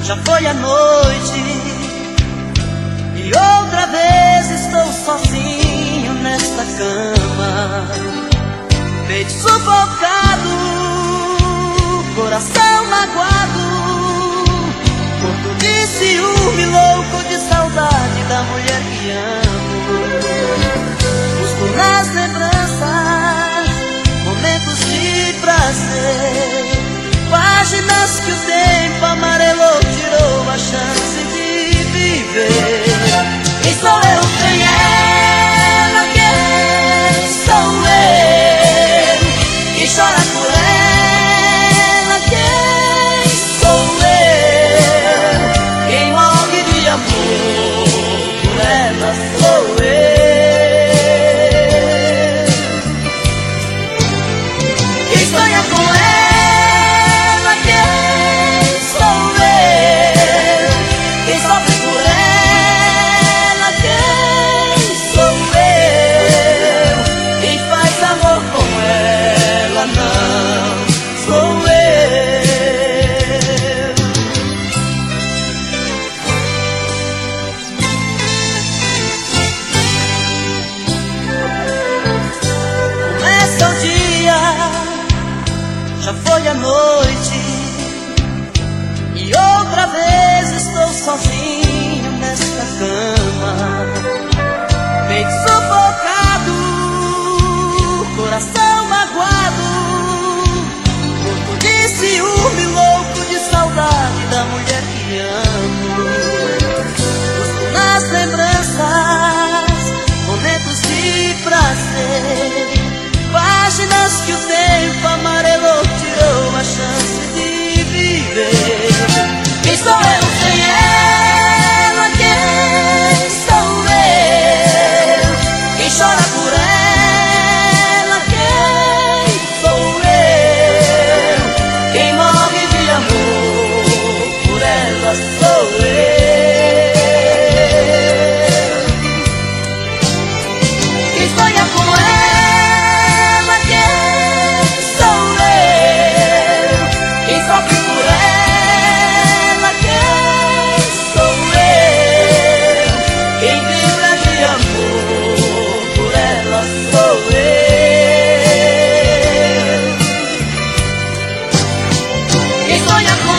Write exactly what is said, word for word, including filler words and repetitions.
Já foi a noite e outra vez estou sozinho nesta cama, peito sufocado, coração magoado, morto de ciúme, louco de saudade da mulher que amo. Busco nas lembranças momentos de prazer, páginas que o tempo amarelou, tirou a chance de viver. Quem sou eu, quem ela, quem sou eu? Quem chora por ela, quem sou eu? Quem morre de amor por ela sou eu. Quem sonha com ela, quem sou eu? Quem sofre por ela, quem sou eu? Quem faz amor com ela, não sou eu. Começa o dia, já foi a noite e outra vez estou sozinho nesta cama, peito sufocado, coração magoado, morto de ciúme, louco de saudade da mulher que amo. Busco nas lembranças momentos de prazer, páginas que o tempo amarelou, tirou a chance de viver. Quem sou eu sem ela, quem sou eu? Quem chora por ela, quem sou eu? Quem morre de amor por ela sou eu. Quem sonha com ela, quem sou eu? Quem sofre por ela, quem sou eu? Quem vibra de amor por ela sou eu. Quem sonha com